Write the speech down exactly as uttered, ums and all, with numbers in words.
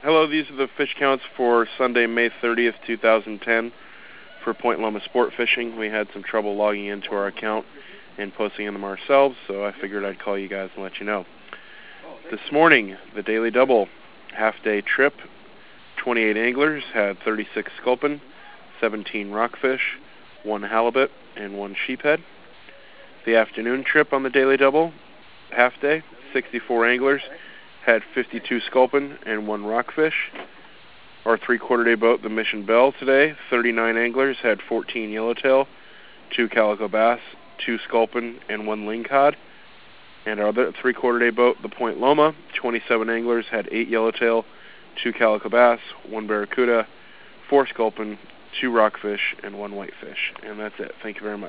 Hello, these are the fish counts for Sunday, May thirtieth, two thousand ten for Point Loma Sport Fishing. We had some trouble logging into our account and posting them ourselves, so I figured I'd call you guys and let you know. This morning, the Daily Double half-day trip, twenty-eight anglers had thirty-six sculpin, seventeen rockfish, one halibut, and one sheephead. The afternoon trip on the Daily Double half-day, sixty-four anglers had fifty-two sculpin and one rockfish. Our three-quarter day boat, the Mission Belle, today, thirty-nine anglers had fourteen yellowtail, two calico bass, two sculpin, and one lingcod. And our other three-quarter day boat, the Point Loma, twenty-seven anglers had eight yellowtail, two calico bass, one barracuda, four sculpin, two rockfish, and one whitefish. And that's it. Thank you very much.